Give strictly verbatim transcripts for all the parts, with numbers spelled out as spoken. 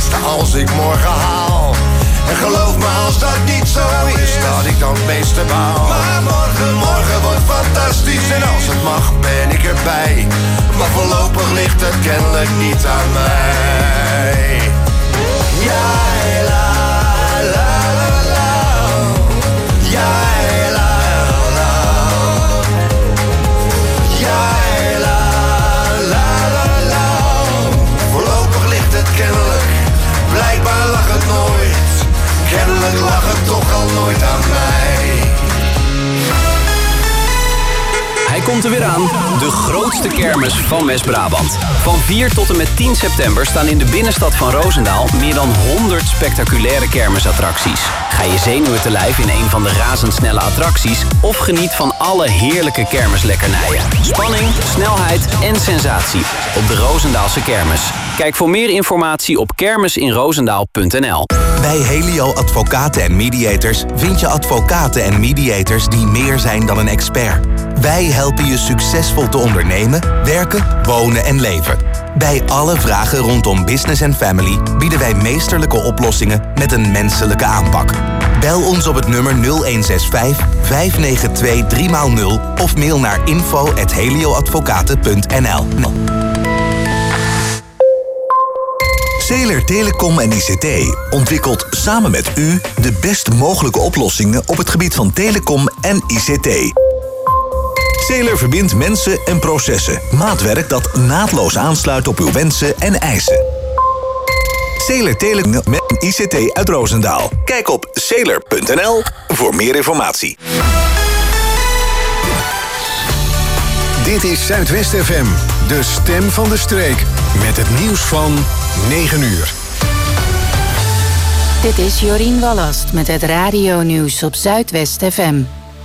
beste als ik morgen haal. En geloof me als dat niet zo is, dat ik dan het meeste baal. Maar morgen, morgen wordt fantastisch en als het mag ben ik erbij. Maar voorlopig ligt het kennelijk niet aan mij. Ja, la, la, la, la. Ja, la, la. Ja, la, la, la, la. Voorlopig ligt het kennelijk, blijkbaar lag het nooit. Kennelijk lag het toch al nooit aan mij. Hij komt er weer aan, de grootste kermis van West-Brabant. Van vier tot en met tien september staan in de binnenstad van Roosendaal meer dan honderd spectaculaire kermisattracties. Ga je zenuwen te lijf in een van de razendsnelle attracties of geniet van alle heerlijke kermislekkernijen. Spanning, snelheid en sensatie op de Roosendaalse kermis. Kijk voor meer informatie op kermisinroosendaal punt n l. Bij Helio Advocaten en Mediators vind je advocaten en mediators die meer zijn dan een expert. Wij helpen je succesvol te ondernemen, werken, wonen en leven. Bij alle vragen rondom business en family bieden wij meesterlijke oplossingen met een menselijke aanpak. Bel ons op het nummer nul een zes vijf, vijf negen twee, drie nul of mail naar info at helioadvocaten punt n l. Zeeler Telecom en I C T ontwikkelt samen met u de best mogelijke oplossingen op het gebied van telecom en I C T. Zeeler verbindt mensen en processen. Maatwerk dat naadloos aansluit op uw wensen en eisen. Zeeler Telecom met I C T uit Roosendaal. Kijk op zeeler punt n l voor meer informatie. Dit is Zuidwest F M, de stem van de streek. Met het nieuws van negen uur. Dit is Jorien Wallast met het radio-nieuws op Zuidwest F M.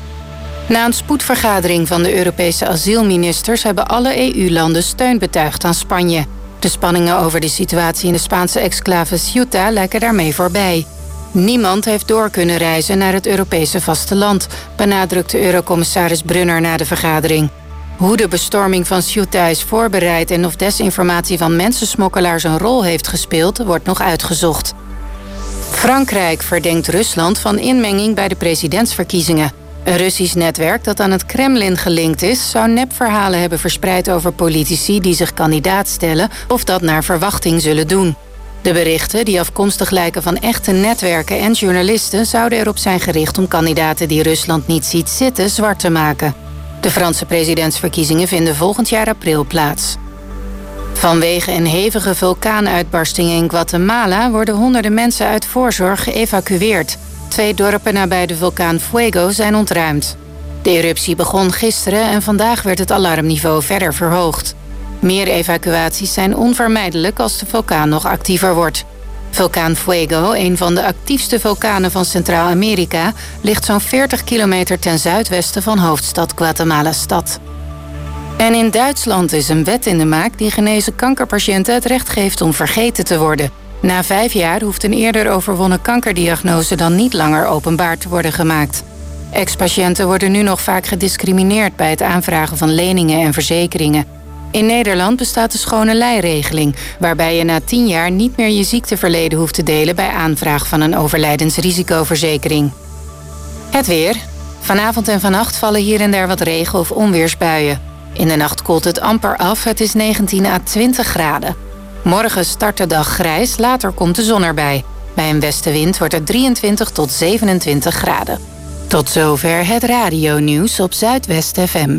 Na een spoedvergadering van de Europese asielministers hebben alle E U-landen steun betuigd aan Spanje. De spanningen over de situatie in de Spaanse exclave Ceuta lijken daarmee voorbij. Niemand heeft door kunnen reizen naar het Europese vasteland, benadrukte Eurocommissaris Brunner na de vergadering. Hoe de bestorming van Ceuta is voorbereid en of desinformatie van mensensmokkelaars een rol heeft gespeeld, wordt nog uitgezocht. Frankrijk verdenkt Rusland van inmenging bij de presidentsverkiezingen. Een Russisch netwerk dat aan het Kremlin gelinkt is, zou nepverhalen hebben verspreid over politici die zich kandidaat stellen of dat naar verwachting zullen doen. De berichten, die afkomstig lijken van echte netwerken en journalisten, zouden erop zijn gericht om kandidaten die Rusland niet ziet zitten zwart te maken. De Franse presidentsverkiezingen vinden volgend jaar april plaats. Vanwege een hevige vulkaanuitbarsting in Guatemala worden honderden mensen uit voorzorg geëvacueerd. Twee dorpen nabij de vulkaan Fuego zijn ontruimd. De eruptie begon gisteren en vandaag werd het alarmniveau verder verhoogd. Meer evacuaties zijn onvermijdelijk als de vulkaan nog actiever wordt. Vulkaan Fuego, een van de actiefste vulkanen van Centraal-Amerika, ligt zo'n veertig kilometer ten zuidwesten van hoofdstad Guatemala-stad. En in Duitsland is een wet in de maak die genezen kankerpatiënten het recht geeft om vergeten te worden. Na vijf jaar hoeft een eerder overwonnen kankerdiagnose dan niet langer openbaar te worden gemaakt. Ex-patiënten worden nu nog vaak gediscrimineerd bij het aanvragen van leningen en verzekeringen. In Nederland bestaat de schone lei-regeling, waarbij je na tien jaar niet meer je ziekteverleden hoeft te delen bij aanvraag van een overlijdensrisicoverzekering. Het weer. Vanavond en vannacht vallen hier en daar wat regen- of onweersbuien. In de nacht koelt het amper af, het is negentien à twintig graden. Morgen start de dag grijs, later komt de zon erbij. Bij een westenwind wordt het drieëntwintig tot zevenentwintig graden. Tot zover het radionieuws op Zuidwest F M.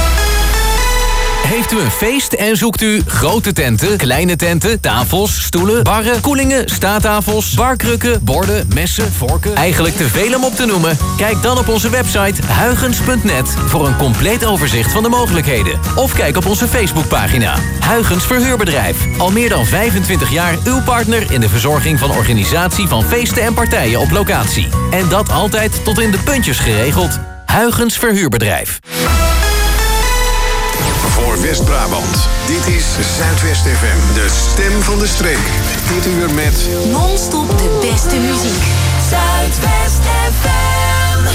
Heeft u een feest en zoekt u grote tenten, kleine tenten, tafels, stoelen, barren, koelingen, staattafels, barkrukken, borden, messen, vorken? Eigenlijk te veel om op te noemen? Kijk dan op onze website huygens punt net voor een compleet overzicht van de mogelijkheden. Of kijk op onze Facebookpagina. Huygens Verhuurbedrijf. Al meer dan vijfentwintig jaar uw partner in de verzorging van organisatie van feesten en partijen op locatie. En dat altijd tot in de puntjes geregeld. Huygens Verhuurbedrijf. Voor West-Brabant, dit is Zuidwest F M, de stem van de streek. Dit uur met non-stop de beste muziek. Zuidwest F M.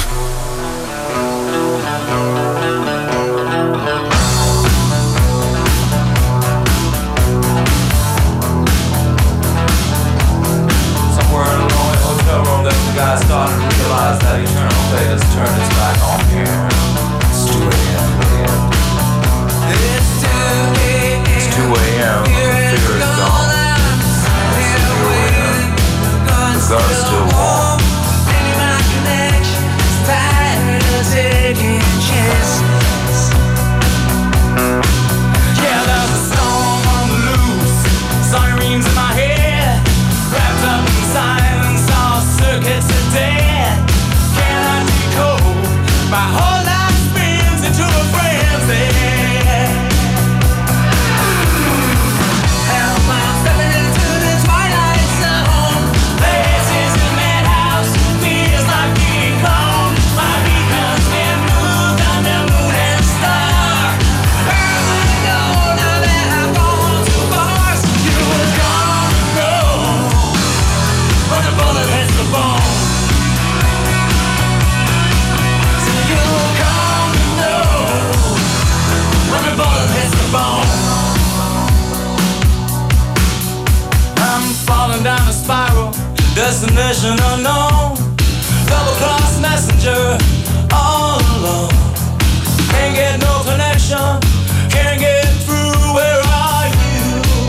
spiral, destination unknown. Double cross messenger, all alone. Can't get no connection, can't get through. Where are you?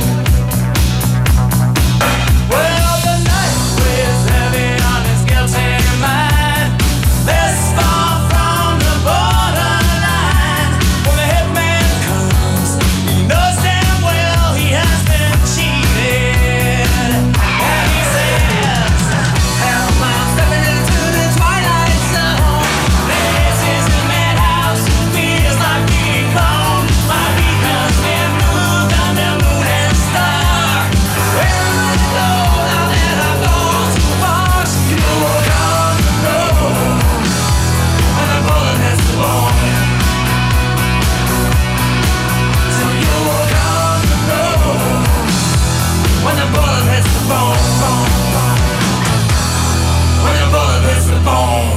Well, the night weighs heavy on his guilty mind. This far from the borderline. When the hitman comes, he knows damn well he has been cheated. And he says, help, I'm stepping into the twilight zone. This is a madhouse, feels like being cloned. My beacon's been moved under moon and star. Where am I to go now that I've gone too far? So you walk on the road when the bullet hits the bone. So you walk on the road when the bullet hits the bone, bone, bone. When the bullet hits the bone.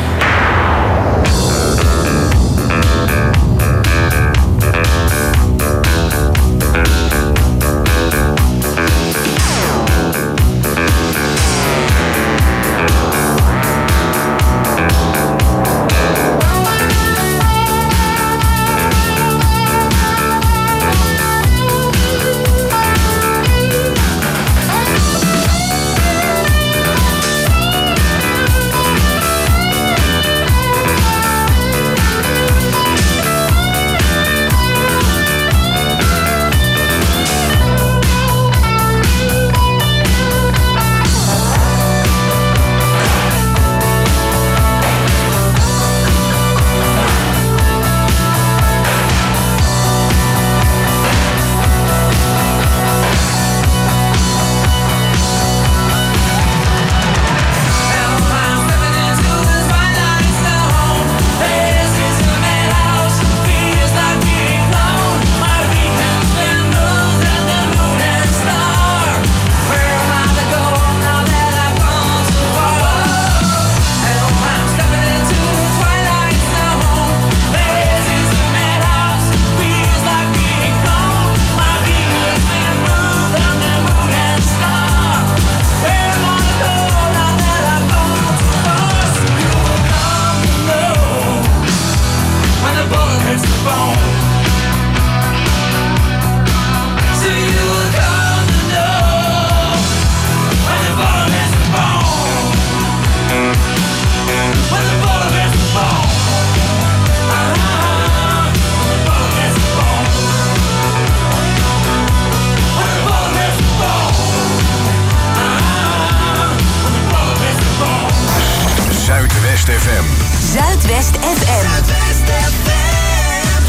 Zuidwest F M. Zuidwest F M. Zuidwest F M.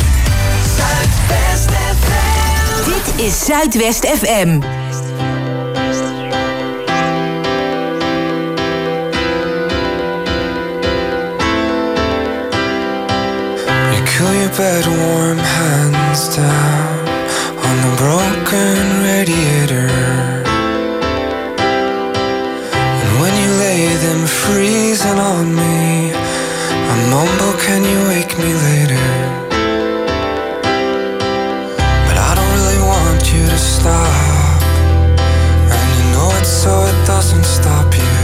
Zuidwest F M. Dit is Zuidwest F M. You kill your bed warm hands down on the broken radiator. When you lay them freezing on me, I mumble, can you wake me later? But I don't really want you to stop, and you know it so it doesn't stop you.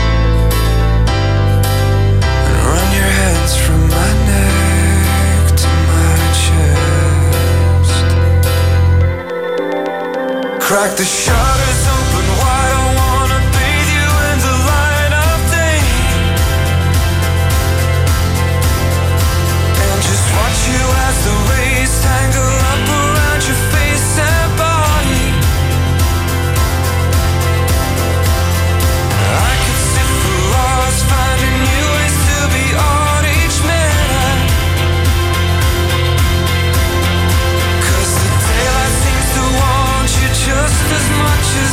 And run your hands from my neck to my chest. Crack the shutters open wide, I wanna bathe you in the light of day. And just watch you as the rays tangle up around your face and body. I could sit for hours finding new ways to be on each minute. 'Cause the daylight seems to want you just as much as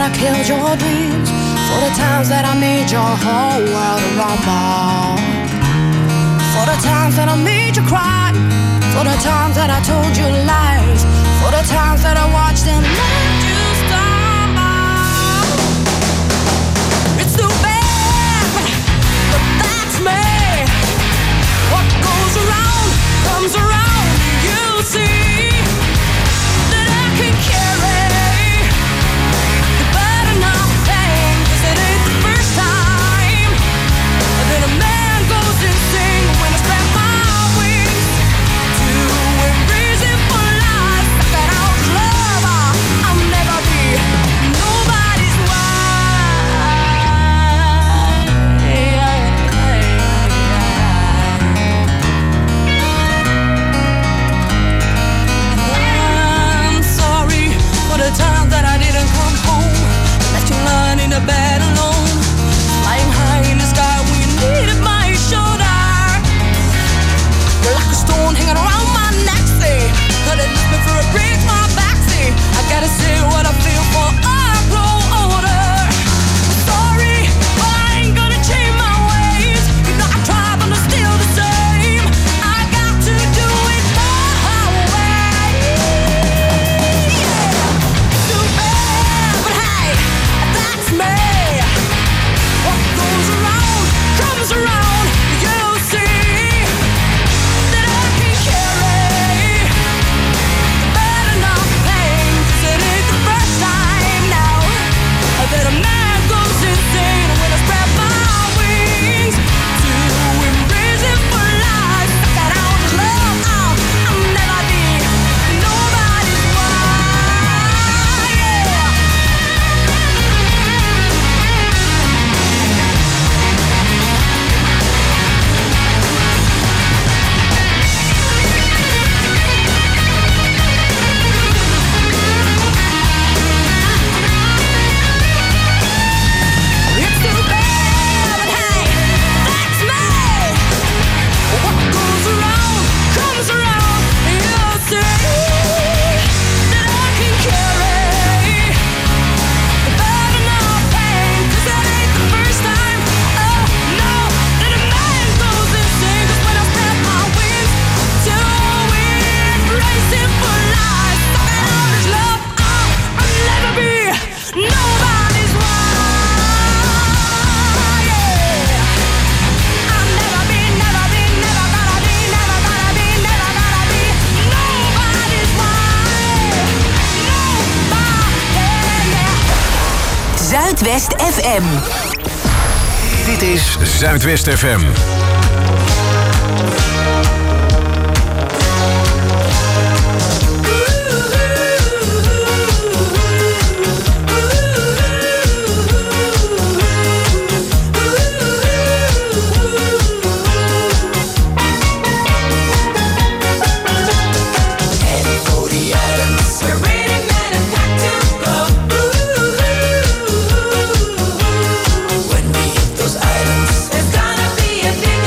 I killed your dreams, for the times that I made your whole world a rumble, for the times that I made you cry, for the times that I told you lies, for the times that I watched and let you stumble. It's too bad, but that's me. What goes around comes around. You'll see that I can carry the burden of pain, 'cause it ain't the first time that a man goes insane when I spread my wings to embrace it for life. That out love, I'll never be nobody's I'm sorry for the time that I didn't come home, left you lying in the bed alone, flying high in the sky when you needed my shoulder. You're like a stone hanging around my neck, say that it left me for a break, my back, say I gotta say what I feel for I grow older. Sorry, but I ain't gonna change my ways. You know I try, but I'm still the same. I got to do it my way. Yeah, too bad, but hey, that's me. What goes around comes around. You'll see that I can carry the burden of pain, 'cause it ain't the first time now that a man goes insane when I spread my wings to embrace it for life. That out love, I'll, I'll never be nobody's wife. Yeah. It's too bad, but hey, that's me. What goes around comes around. You'll see that I can carry the burden of pain, 'cause that ain't the first time, oh no, that a man goes insane. 'Cause when I spread my wings to embrace it for life, that out is love, I'll, I'll never be nobody's wife. Yeah. I'll never be, never be, never gonna be, never gonna be, never gonna be nobody's wife. Nobody, yeah. Zuidwest F M. Dit is Zuidwest F M. When we hit those islands, there's gonna be a big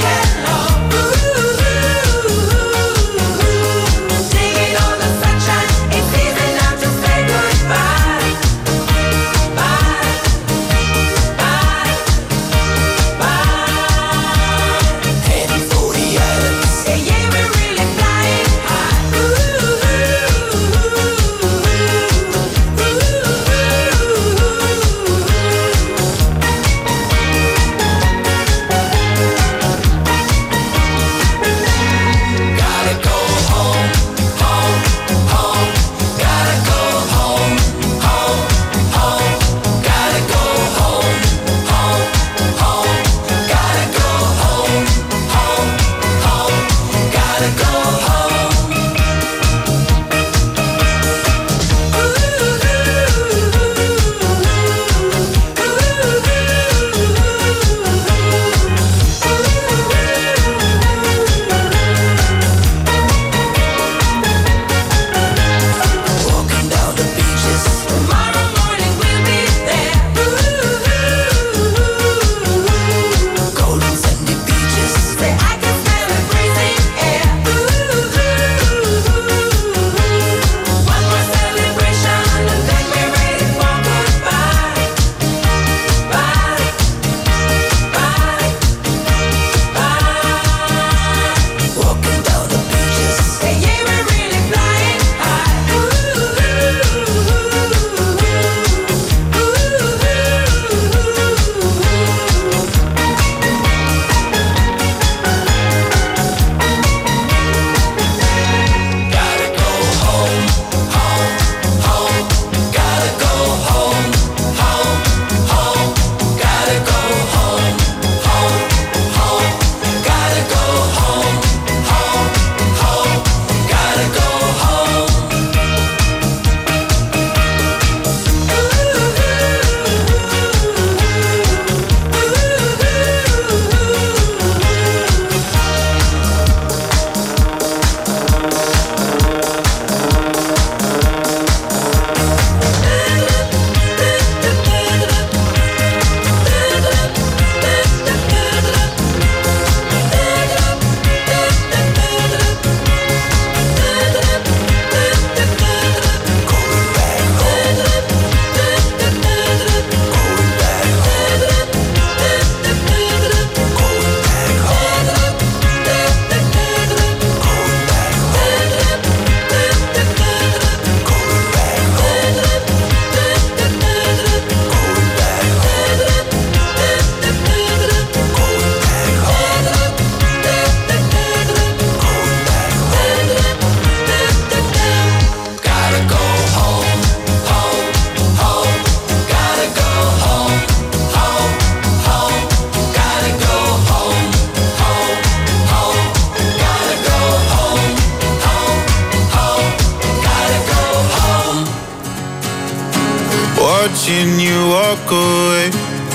watching you walk away.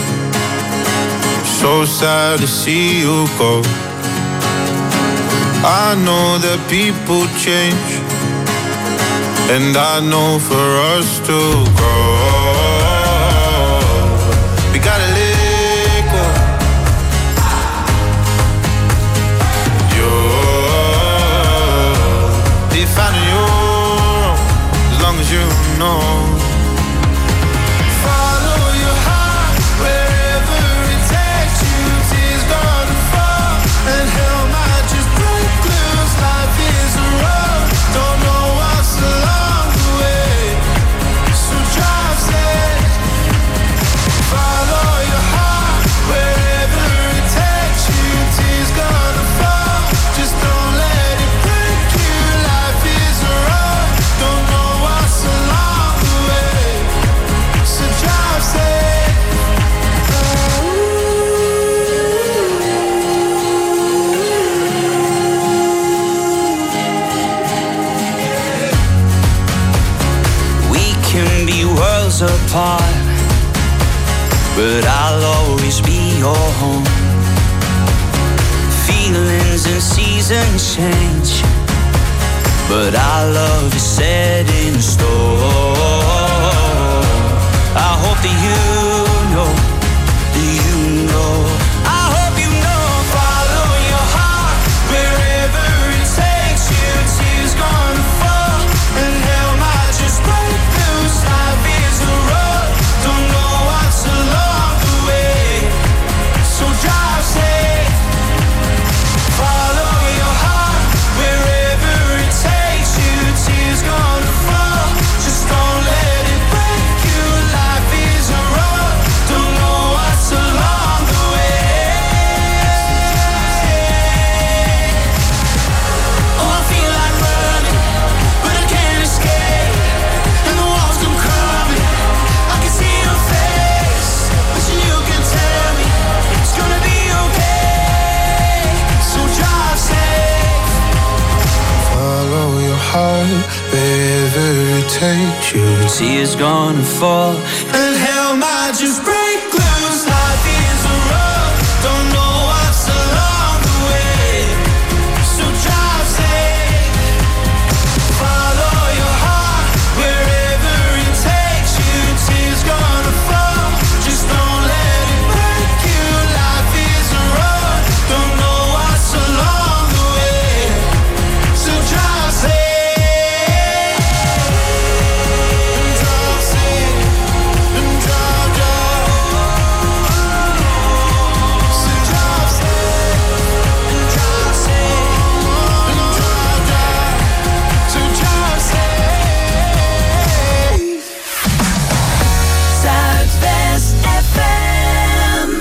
So sad to see you go. I know that people change, and I know for us to grow, we gotta let go. You're defining your own, as long as you know. Follow your heart wherever it takes you. Tears gonna fall and hell might just break loose. Life is a road, don't know what's along the way, so drive safe. Follow your heart wherever it takes you. Tears gonna fall, just don't let it break you. Life is a road, don't know what's along the way, so drive safe. We can be worlds apart, but I'll always be your home. Feelings and seasons change, but our love is set in stone. I hope that you know, that you know. I hope you know. Follow your heart wherever it takes you. Tears gonna fall and hell might just break loose. Life is a road, don't know what's along the way, so drive safe. Follow your heart wherever it takes you. Tears gonna fall, just don't let it break you. Life is a road, don't know what's along the way. Oh, I feel like running, but I can't escape, and the walls come crumbling. I can see your face, but you can tell me it's gonna be okay, so drive safe. Follow your heart wherever it takes you. Tears gonna fall and hell might just break loose. Life is a road, don't know what's along the way, so drive safe. Follow your heart wherever it takes you. Tears gonna fall, just don't let it break you. Life is a road, don't know what's along the way, so drive safe. Drive safe, and drive, drive. So drive safe, and drive safe, and drive, drive. So drive safe. Zuidwest F M.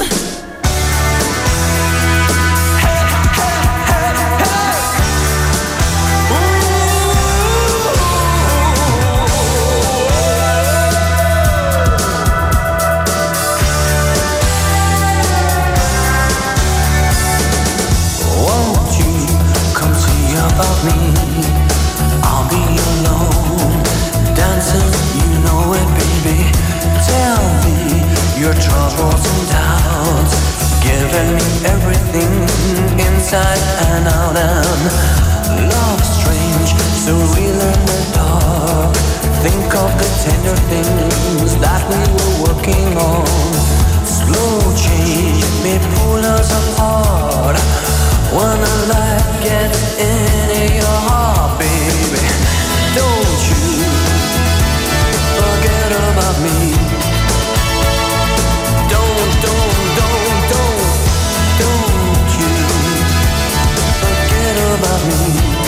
Won't you come see about me? I'll be alone, dancing, you know it, baby. Tell me your troubles and doubts, giving me everything inside and out. And love strange, so real in the dark. Think of the tender things that we were working on. Slow change may pull us apart when a light gets into your heart, baby. Don't you forget about me. Don't, don't, don't, don't, don't you forget about me.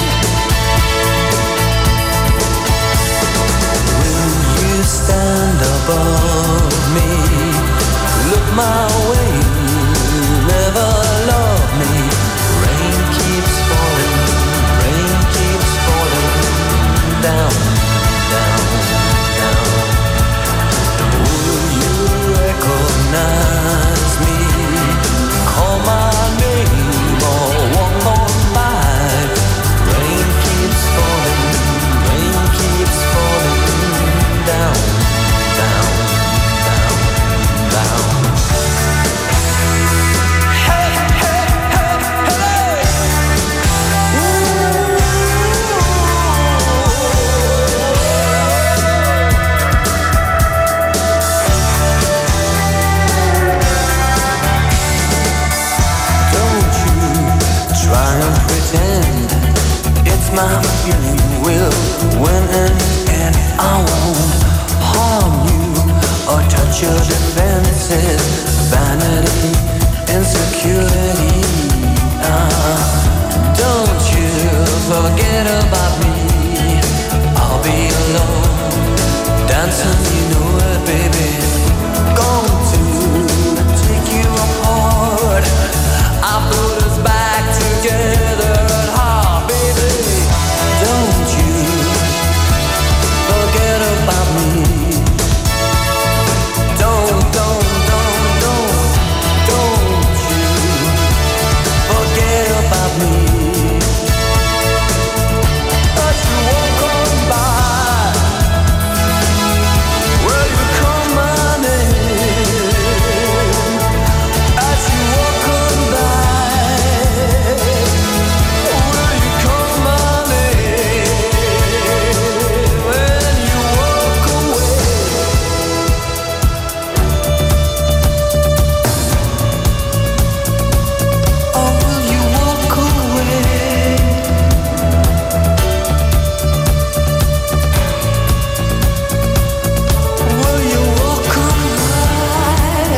Will you stand above me? Look my way. my feeling will win in the end. I won't harm you or touch your defenses. Vanity, insecurity. Uh, don't you forget about me. I'll be alone, dancing, you know it, baby. Going to take you apart. I put us back together at heart, baby. Don't you forget about me. Don't, don't, don't, don't, don't you forget about me. But you won't come by. Will you come my name? As you walk on by. Will you come my name? When you walk away. Oh, will you walk away? Will you walk away?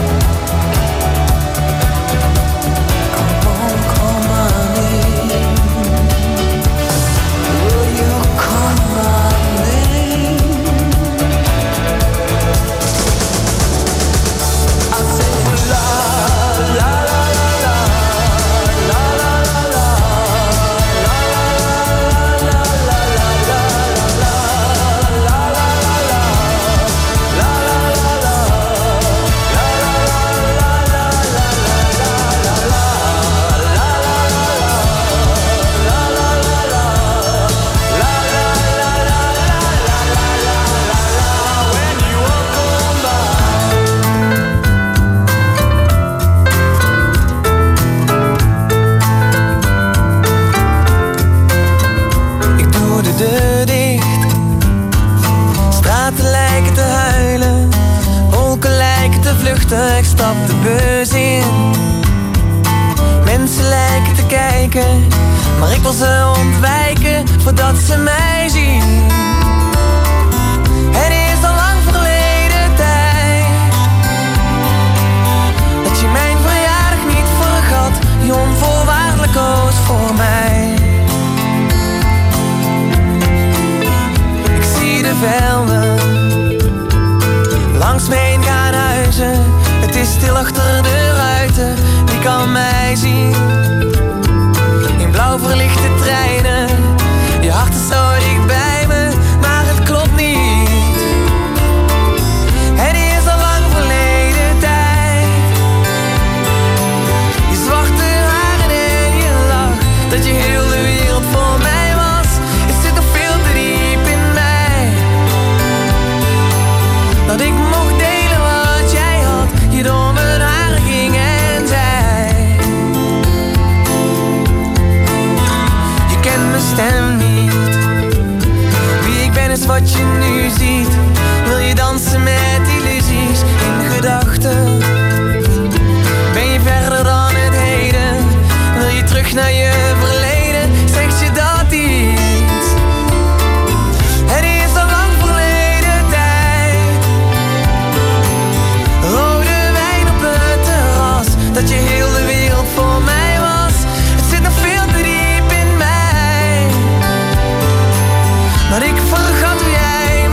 Come on, call my name. Will you call my name? I say la la la la la la la la la la la Ik doe de deur dicht. Straten lijken te huilen. Wolken lijken te vluchten. Ik stap de bus in. Mensen lijken te kijken. Maar ik wil ze ontwijken voordat ze mij zien. Het is al lang verleden tijd dat je mijn verjaardag niet vergat. Je onvoorwaardelijk koos voor mij. Ik zie de velden langs me heen gaan huizen. Het is stil achter de ruiten. Wie kan mij zien? In blauw verlichte treinen. Je hart is zo dicht bij me, maar het klopt niet. Het is al lang verleden tijd. Je zwarte haren en je lach, dat je heel de wereld voor mij was. Het zit nog veel te diep in mij. Dat ik mocht delen wat jij had. Je door mijn haren ging en zei. Je kent mijn stem niet. Wie ik ben is wat je nu ziet. Wil je dansen met illusies in gedachten? Ben je verder dan het heden? Wil je terug naar je verleden? Zeg je dat iets? Het is al lang verleden tijd. Rode wijn op het terras, dat je heel de wereld voor mij was. Het zit nog veel te diep in mij. Maar ik vergat hoe jij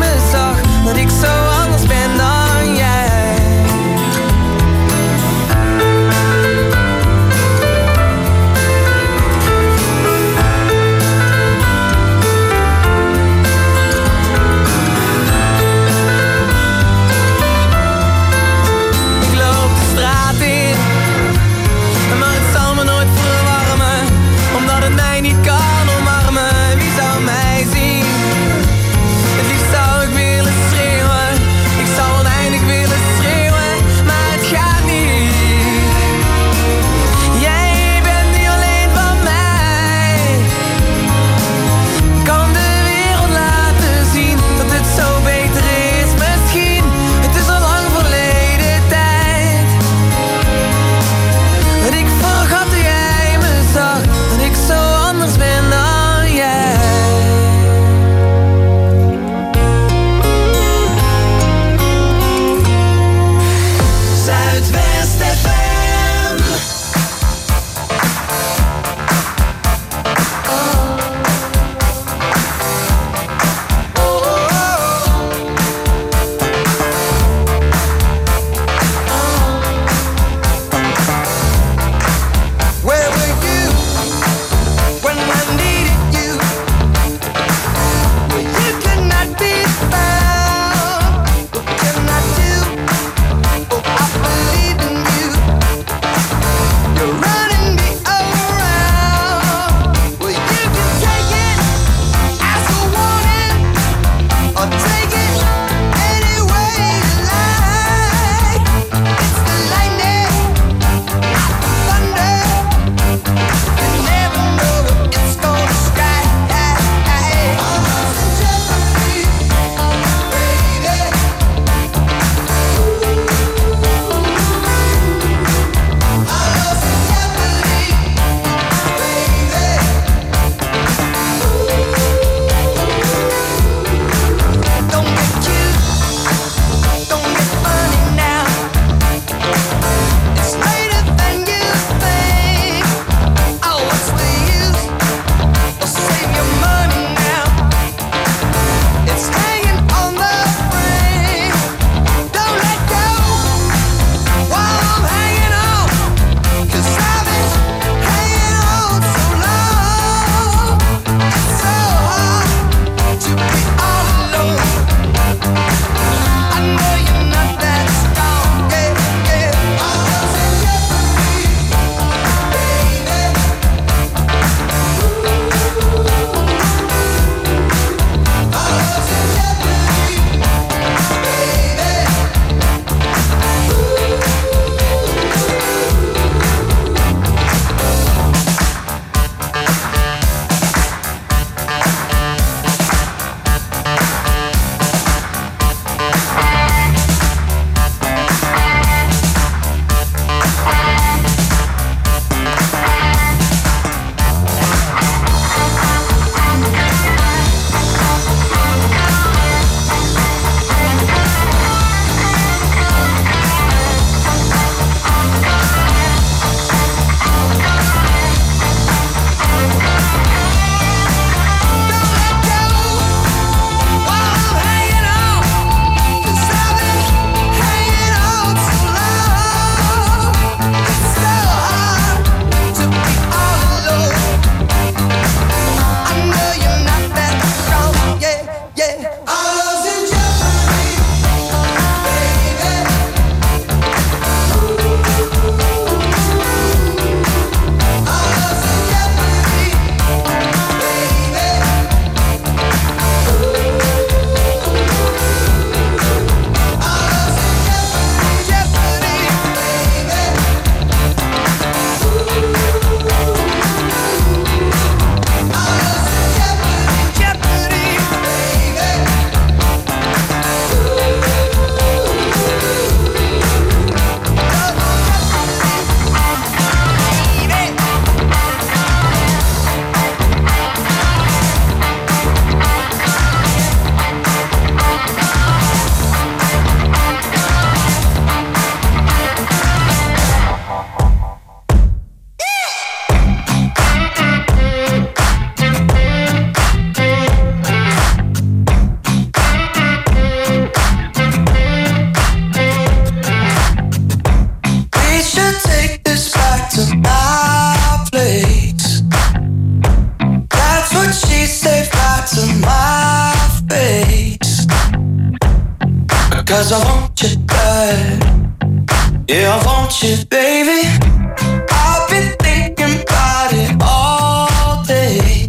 'cause I want you bad. Yeah, I want you, baby. I've been thinking about it all day,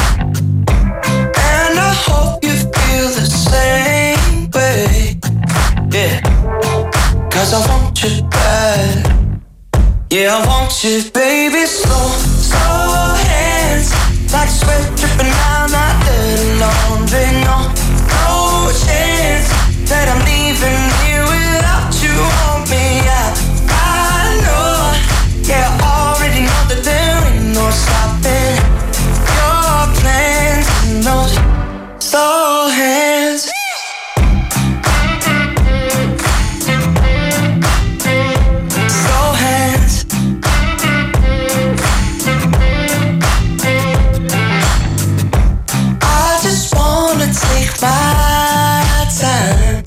and I hope you feel the same way. Yeah, 'cause I want you bad. Yeah, I want you, baby. Slow, slow hands, like sweat dripping down my dirty laundry. No, no chance that I'm leaving here without you on me. I, I know, yeah, I already know that there ain't no stopping your plans and those slow hands. Slow hands. I just wanna take my time.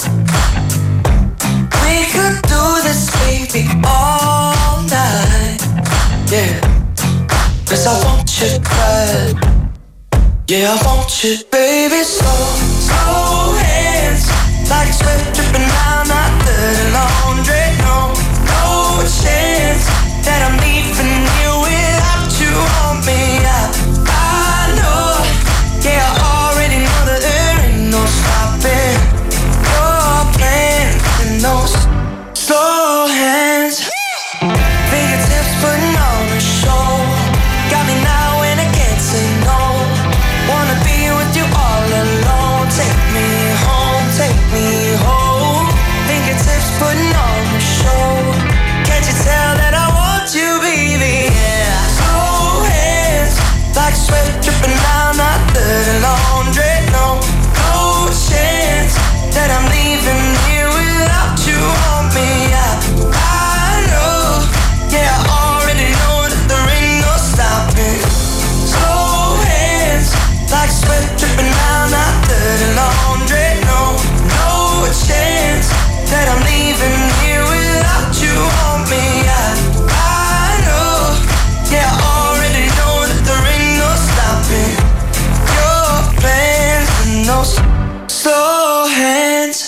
We could do this, baby, all night. Yeah, 'cause I want you bad. Yeah, I want you, baby. Slow, slow hands, like sweat dripping down my dirty laundry. No, no chance that I'm leaving you without you on me. I, I know, yeah, I already know that there ain't no stopping your plans and those slow hands. Fingertips putting on a show, got me now and I can't say no. Wanna be with you all alone. Take me home, take me home. Fingertips putting on a show. Can't you tell that I want you, baby? Yeah. Slow hands, like sweat dripping down my dirty laundry. No, no chance that I'm leaving here without you on me. I, I know, yeah, I already know that there ain't no stopping. Slow hands, like sweat dripping down my dirty laundry. No, no chance that I'm leaving here without you on me. I, I know, yeah, I already know that there ain't no stopping your plans and those slow hands.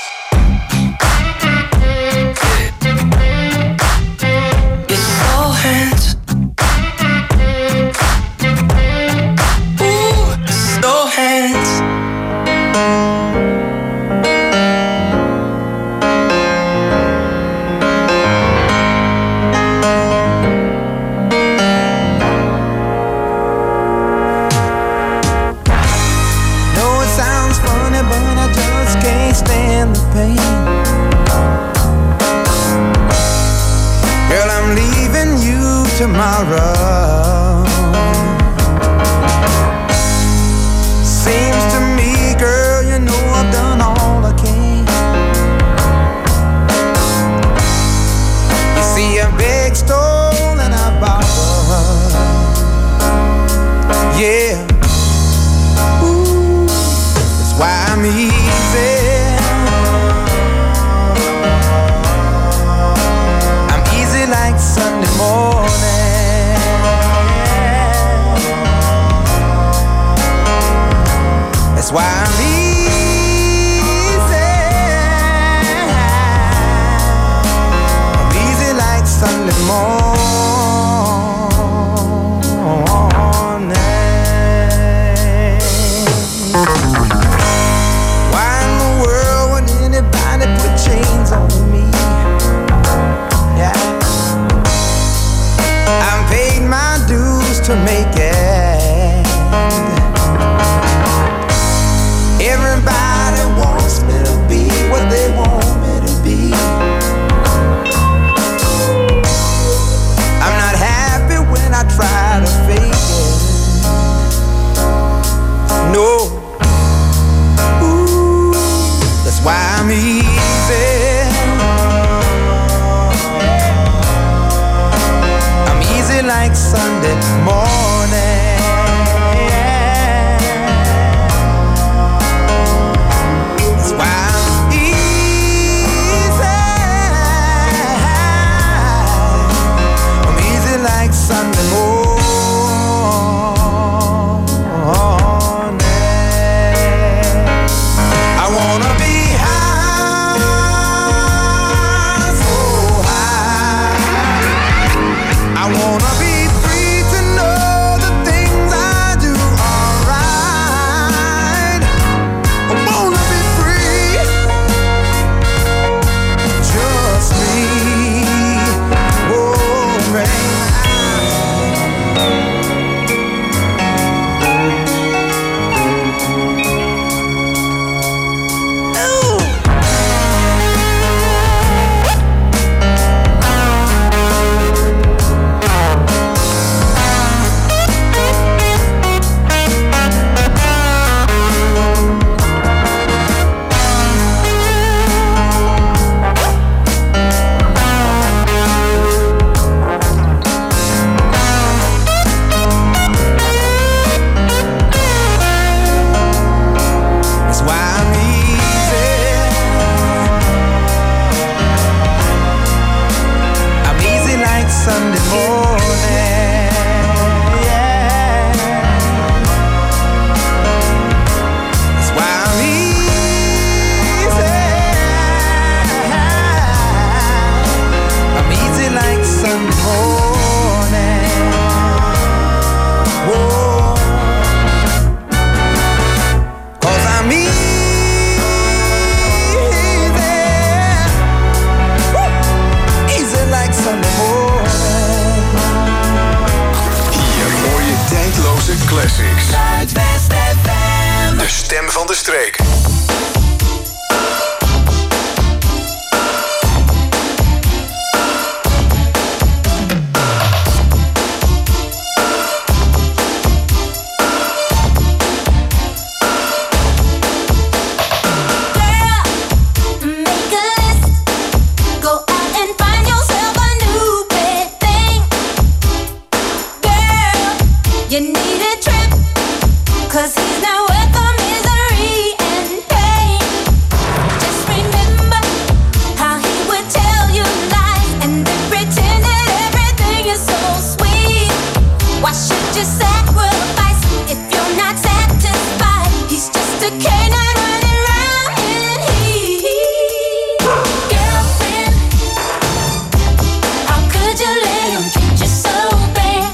Your slow hands. Ooh, slow hands. Know it sounds funny, but I just can't stand the pain. Girl, I'm leaving you tomorrow. Seems to me, girl, you know I've done all I can. You see, I begged, stole, and I borrowed. Yeah. Ooh, that's why I'm easy. I'm easy like Sunday morning. That's why I'm easy. I'm easy like Sunday morning. Why in the world would anybody put chains on me? Yeah, I've paid my dues to make it. Everybody wants me to be what they want me to be. I'm not happy when I try to fake it. No. Ooh, that's why I'm easy. I'm easy like Sunday morning. That's why I'm easy. I'm easy like Sunday morning. I wanna be high grootste classics. Zuidwest F M. De stem van de streek. You need a trip, 'cause he's not worth the misery and pain. Just remember how he would tell you lies and then pretend that everything is so sweet. Why should you sacrifice if you're not satisfied? He's just a canine running around in heat. Girlfriend, how could you let him treat you so bad?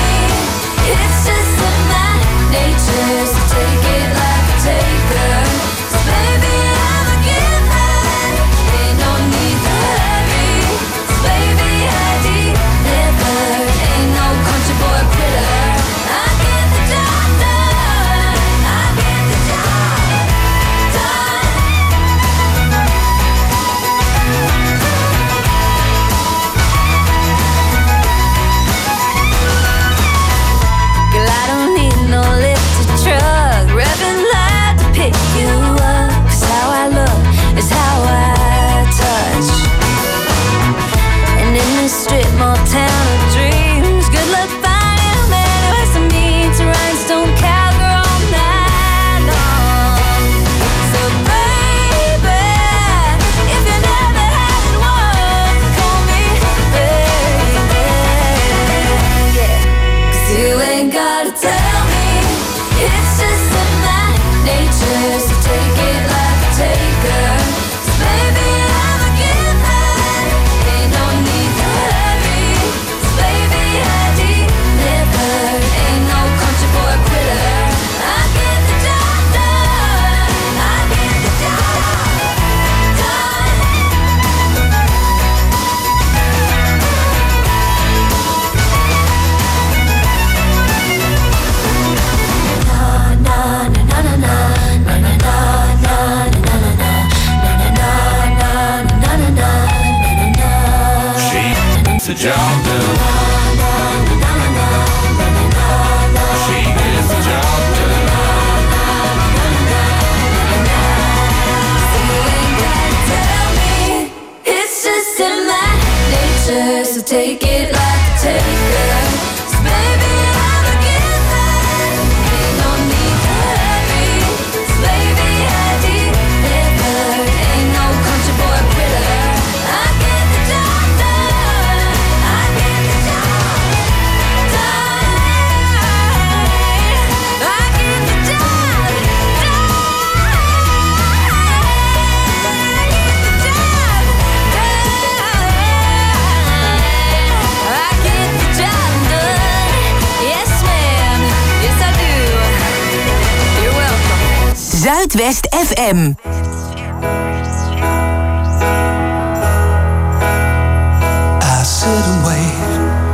It's just in my nature to take it like a taker. job done. She gets the job done. So you ain't gotta tell me. It's just in my nature, so take it like a taker. 'Cause baby, I'm a giver. Ain't no need to hurry. 'Cause baby, I deliver. Ain't no country boy quitter. I get the job done. I get the job done. I get the job done. I get the job done. I get the job done. Yes, ma'am. Yes, I do. You're welcome. Zuidwest F M. I sit and wait.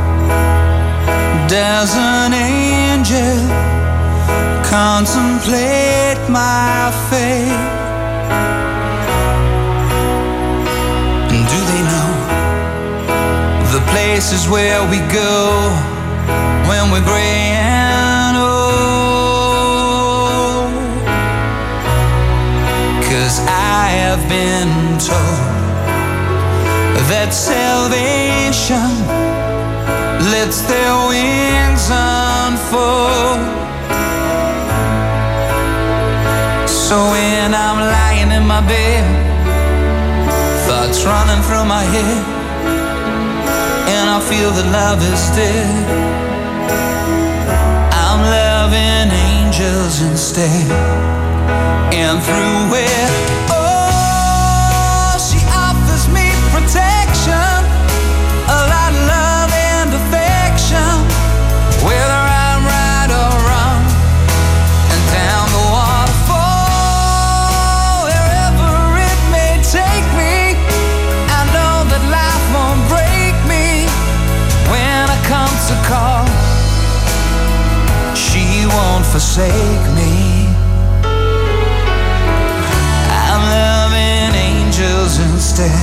There's an angel contemplate my fate. And do they know the places where we go when we're gray and old? 'Cause I have been told that salvation lets their wings unfold. So when I'm lying in my bed, thoughts running through my head, and I feel that love is dead, I'm loving angels instead. And through it, oh, she offers me protection, a lot of love and affection, whether I'm right or wrong, and down the waterfall, wherever it may take me, I know that life won't break me when I come to call. She won't forsake me. I'm loving angels instead.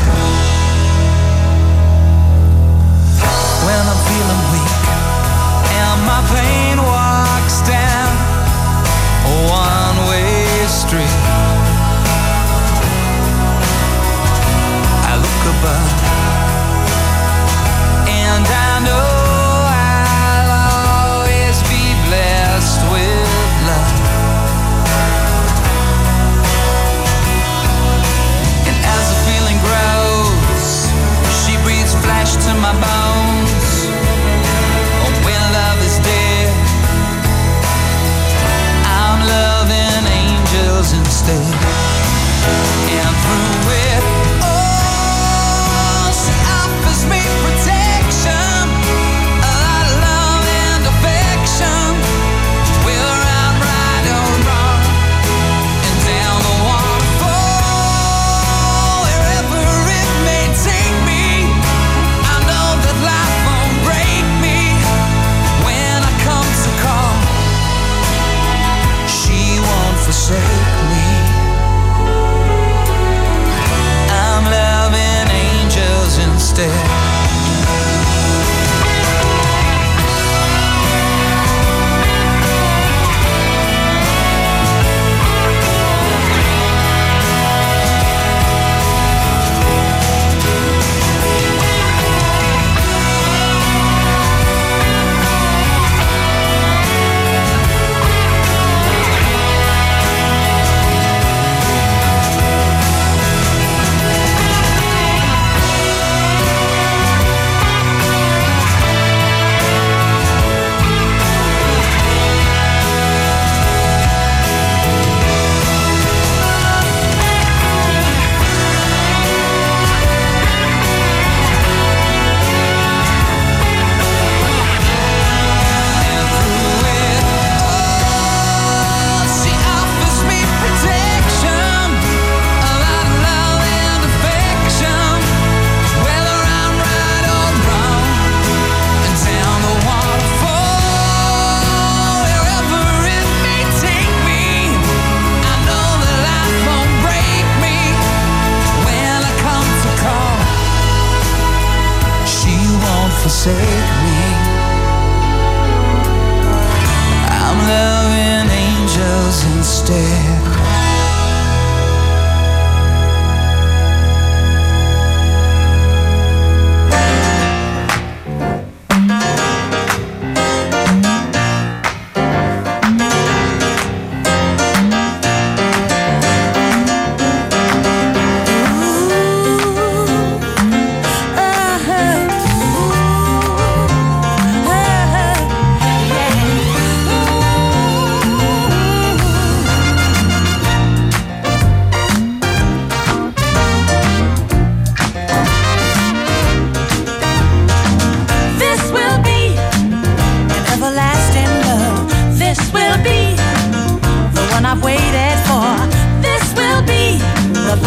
When I'm feeling weak and my pain walks down a one-way street, I look above and I know I'll always be blessed with love. And as the feeling grows,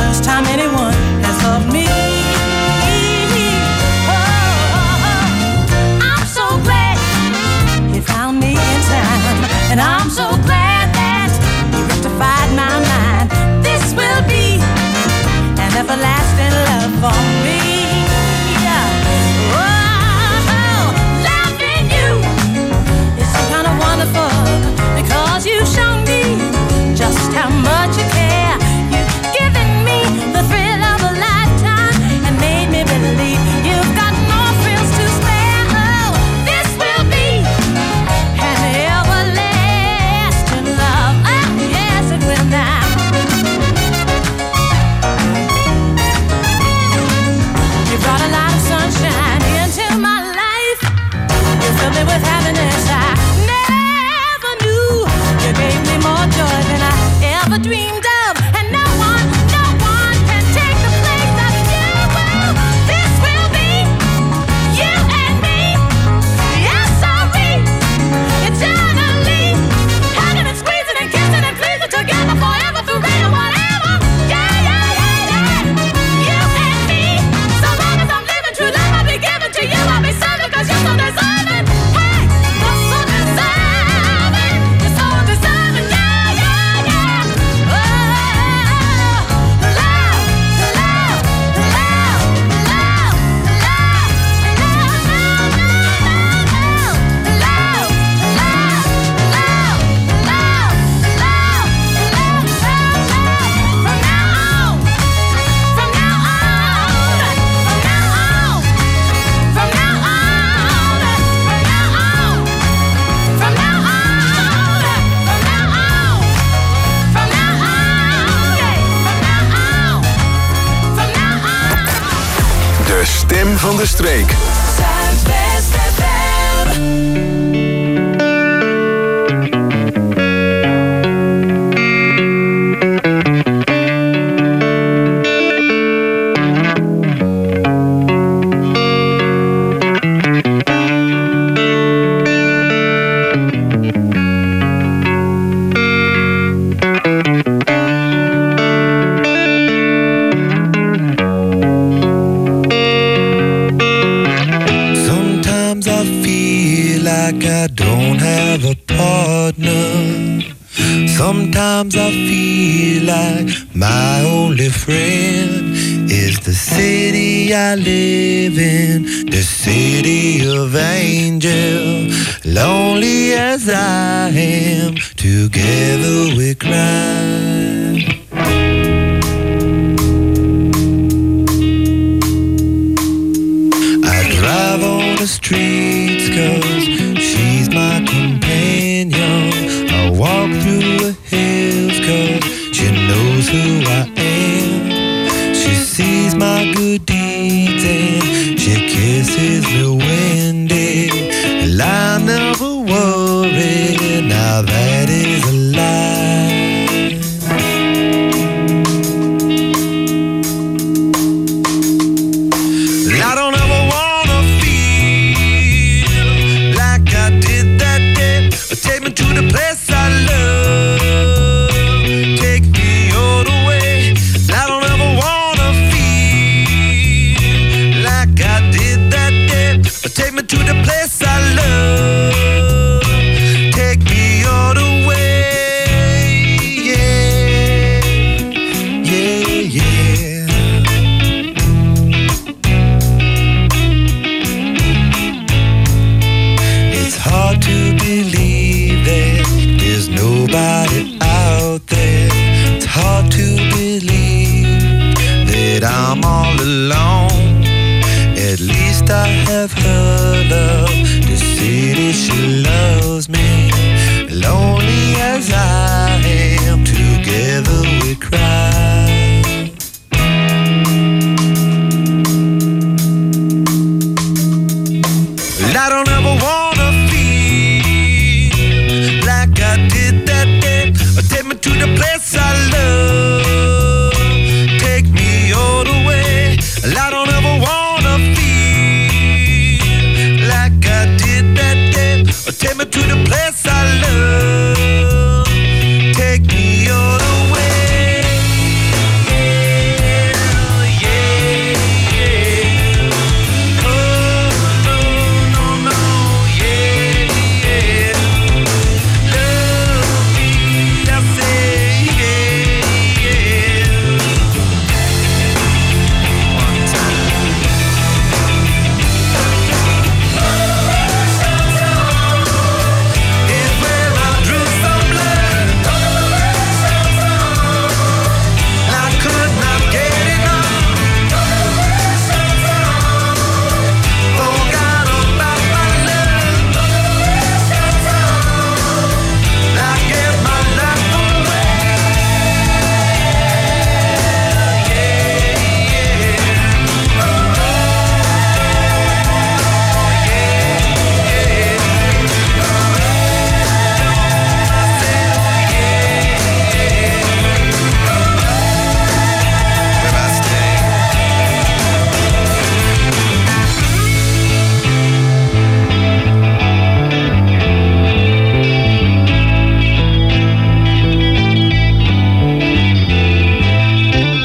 first time anyone has loved me. Oh, I'm so glad he found me in time, and I'm so glad that he rectified my mind. This will be an everlasting love for me. Because you've shown me just how much you care. You've given me the thrill of a lifetime and made me believe you've got no thrills to spare. Oh, this will be an everlasting love. Oh, yes, it will now. You brought a lot of sunshine into my life. You filled me with happiness. I gave me more joy than I ever dreamed of, and no one, no one can take the place that you will. This will be you and me, yes, sorry, eternally, hugging and squeezing and kissing and pleasing together forever, through rain or whatever. Yeah, yeah, yeah, yeah. You and me, so long as I'm living true love, I'll be giving to you. I'll be serving 'cause you're so deserving. Hey, you're so deserving. Stem van de streek. Zuidwest F M. Sometimes I feel like my only friend is the city I live in, the city of angels. Lonely as I am, together we cry. I drive on the streets 'cause she's my companion. I walk through the hills 'cause she knows who I am. She sees my good deeds and she kisses me when day. And I never worry, now that is a lie. I don't ever wanna feel like I did that day. Take me to the place I love, take me all the way. I don't ever wanna feel like I did that day. Take me to the place I love, take me all the way. Yeah, yeah, yeah. It's hard to believe that there's nobody out there. It's hard to believe that I'm all alone. At least I have her love, the city she loves me. Lonely as I am,